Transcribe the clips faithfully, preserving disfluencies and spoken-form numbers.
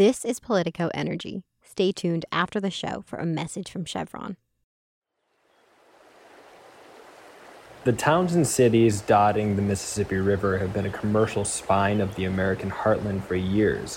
This is Politico Energy. Stay tuned after the show for a message from Chevron. The towns and cities dotting the Mississippi River have been a commercial spine of the American heartland for years,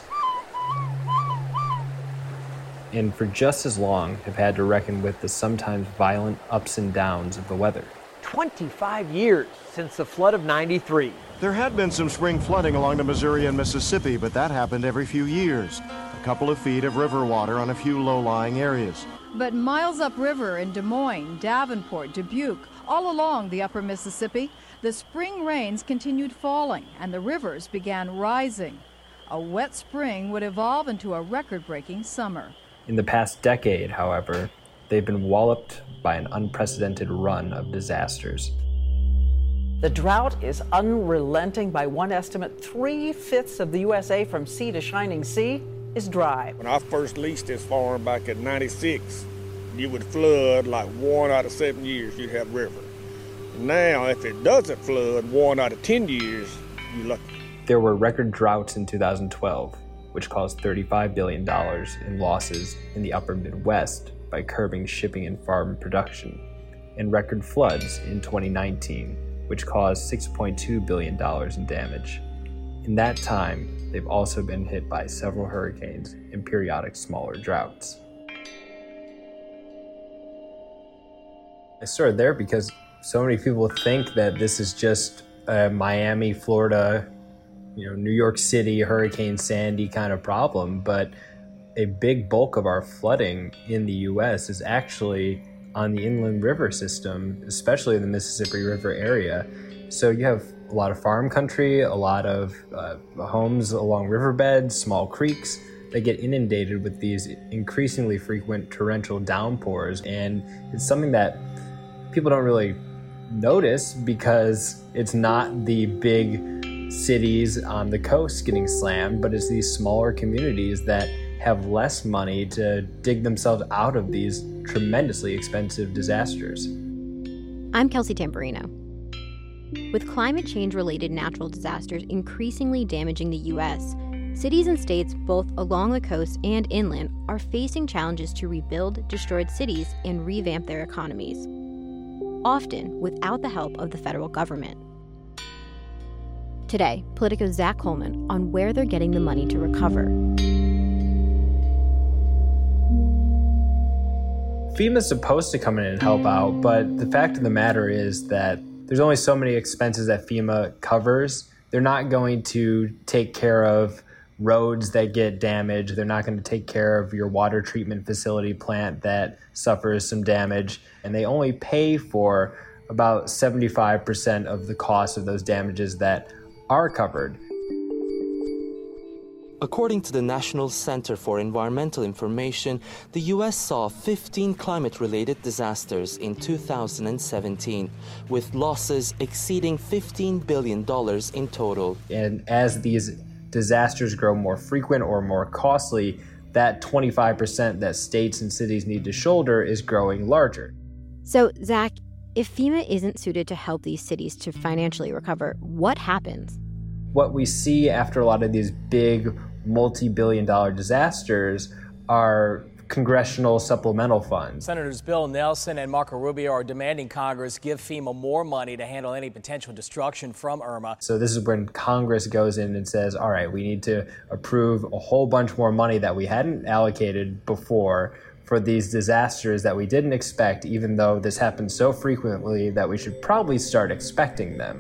and for just as long have had to reckon with the sometimes violent ups and downs of the weather. twenty-five years since the flood of ninety-three. There had been some spring flooding along the Missouri and Mississippi, but that happened every few years. A couple of feet of river water on a few low-lying areas. But miles upriver in Des Moines, Davenport, Dubuque, all along the upper Mississippi, the spring rains continued falling and the rivers began rising. A wet spring would evolve into a record-breaking summer. In the past decade, however, they've been walloped by an unprecedented run of disasters. The drought is unrelenting. By one estimate, three-fifths of the U S A from sea to shining sea is dry. When I first leased this farm back in ninety-six, you would flood like one out of seven years, you'd have river. Now, if it doesn't flood one out of ten years, you're lucky. There were record droughts in two thousand twelve, which caused thirty-five billion dollars in losses in the upper Midwest by curbing shipping and farm production, and record floods in twenty nineteen, which caused six point two billion dollars in damage. In that time, they've also been hit by several hurricanes and periodic smaller droughts. I started there because so many people think that this is just a Miami, Florida, you know, New York City, Hurricane Sandy kind of problem, but a big bulk of our flooding in the U S is actually on the inland river system, especially in the Mississippi River area. So you have a lot of farm country, a lot of uh, homes along riverbeds, small creeks that get inundated with these increasingly frequent torrential downpours. And it's something that people don't really notice because it's not the big cities on the coast getting slammed, but it's these smaller communities that have less money to dig themselves out of these tremendously expensive disasters. I'm Kelsey Tamburino. With climate change-related natural disasters increasingly damaging the U S, cities and states both along the coast and inland are facing challenges to rebuild destroyed cities and revamp their economies, often without the help of the federal government. Today, Politico's Zach Coleman on where they're getting the money to recover. FEMA's supposed to come in and help out, but the fact of the matter is that there's only so many expenses that FEMA covers. They're not going to take care of roads that get damaged. They're not going to take care of your water treatment facility plant that suffers some damage. And they only pay for about seventy-five percent of the cost of those damages that are covered. According to the National Center for Environmental Information, the U S saw fifteen climate-related disasters in two thousand seventeen, with losses exceeding fifteen billion dollars in total. And as these disasters grow more frequent or more costly, that twenty-five percent that states and cities need to shoulder is growing larger. So, Zach, if FEMA isn't suited to help these cities to financially recover, what happens? What we see after a lot of these big multi-billion dollar disasters are congressional supplemental funds. Senators Bill Nelson and Marco Rubio are demanding Congress give FEMA more money to handle any potential destruction from Irma. So this is when Congress goes in and says, all right, we need to approve a whole bunch more money that we hadn't allocated before for these disasters that we didn't expect, even though this happens so frequently that we should probably start expecting them.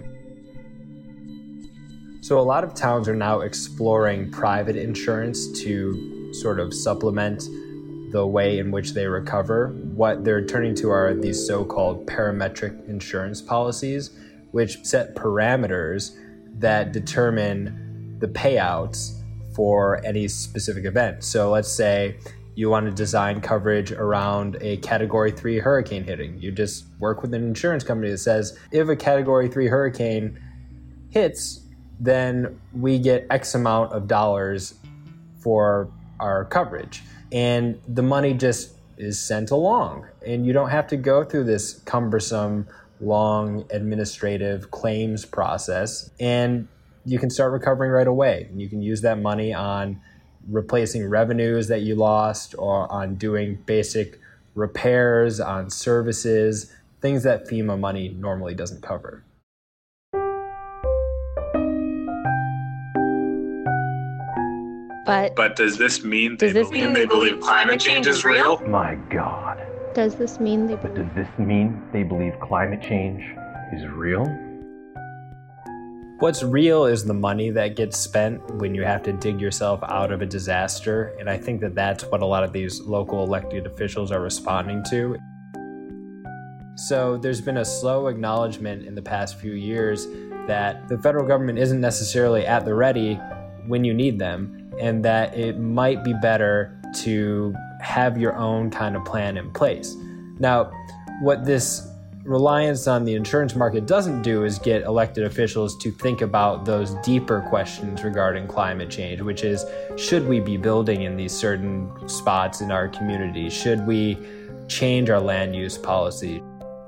So a lot of towns are now exploring private insurance to sort of supplement the way in which they recover. What they're turning to are these so-called parametric insurance policies, which set parameters that determine the payouts for any specific event. So let's say you want to design coverage around a Category three hurricane hitting. You just work with an insurance company that says, if a Category three hurricane hits, then we get X amount of dollars for our coverage. And the money just is sent along. And you don't have to go through this cumbersome, long administrative claims process. And you can start recovering right away. And you can use that money on replacing revenues that you lost or on doing basic repairs on services, things that FEMA money normally doesn't cover. But, but does this mean they, does this believe, mean they believe climate change is real? My God. Does this mean they... But does this mean they believe climate change is real? What's real is the money that gets spent when you have to dig yourself out of a disaster, and I think that that's what a lot of these local elected officials are responding to. So there's been a slow acknowledgement in the past few years that the federal government isn't necessarily at the ready when you need them, and that it might be better to have your own kind of plan in place. Now, what this reliance on the insurance market doesn't do is get elected officials to think about those deeper questions regarding climate change, which is, should we be building in these certain spots in our community? Should we change our land use policy?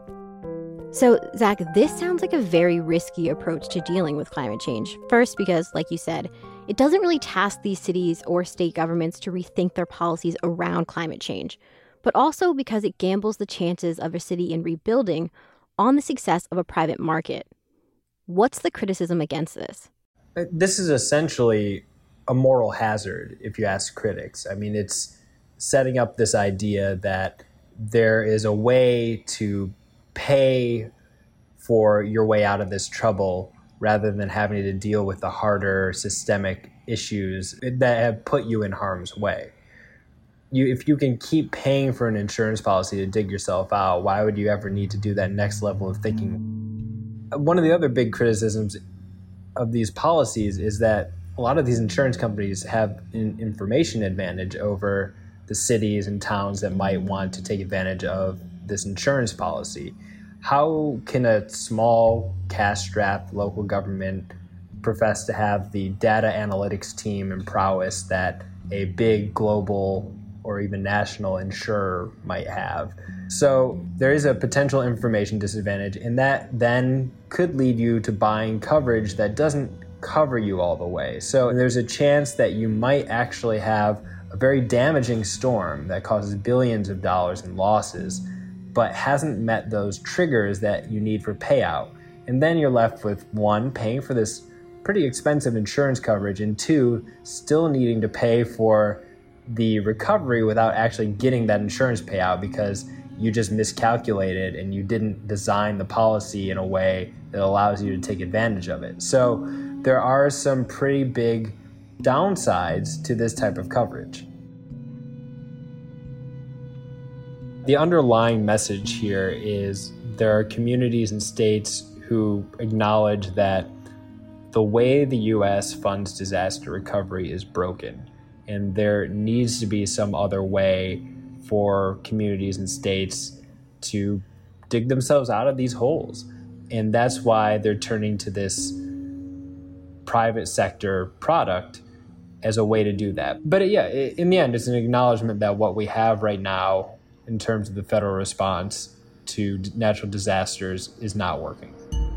So, Zach, this sounds like a very risky approach to dealing with climate change. First, because, like you said, it doesn't really task these cities or state governments to rethink their policies around climate change, but also because it gambles the chances of a city in rebuilding on the success of a private market. What's the criticism against this? This is essentially a moral hazard, if you ask critics. I mean, it's setting up this idea that there is a way to pay for your way out of this trouble rather than having to deal with the harder systemic issues that have put you in harm's way. You, if you can keep paying for an insurance policy to dig yourself out, why would you ever need to do that next level of thinking? One of the other big criticisms of these policies is that a lot of these insurance companies have an information advantage over the cities and towns that might want to take advantage of this insurance policy. How can a small, cash-strapped local government profess to have the data analytics team and prowess that a big global or even national insurer might have? So there is a potential information disadvantage, and that then could lead you to buying coverage that doesn't cover you all the way. So there's a chance that you might actually have a very damaging storm that causes billions of dollars in losses, but hasn't met those triggers that you need for payout. And then you're left with, one, paying for this pretty expensive insurance coverage, and two, still needing to pay for the recovery without actually getting that insurance payout because you just miscalculated and you didn't design the policy in a way that allows you to take advantage of it. So there are some pretty big downsides to this type of coverage. The underlying message here is there are communities and states who acknowledge that the way the U S funds disaster recovery is broken, and there needs to be some other way for communities and states to dig themselves out of these holes. And that's why they're turning to this private sector product as a way to do that. But yeah, in the end, it's an acknowledgement that what we have right now in terms of the federal response to natural disasters is not working.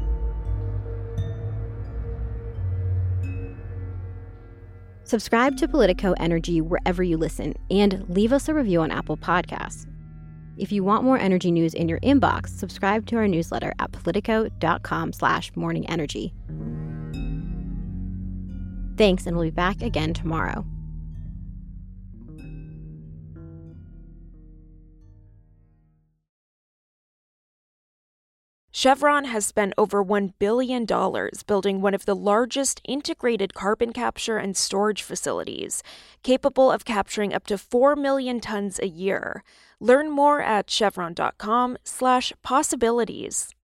Subscribe to Politico Energy wherever you listen, and leave us a review on Apple Podcasts. If you want more energy news in your inbox, subscribe to our newsletter at politico.com slash morning energy. Thanks, and we'll be back again tomorrow. Chevron has spent over one billion dollars building one of the largest integrated carbon capture and storage facilities, capable of capturing up to four million tons a year. Learn more at chevron.com slash possibilities.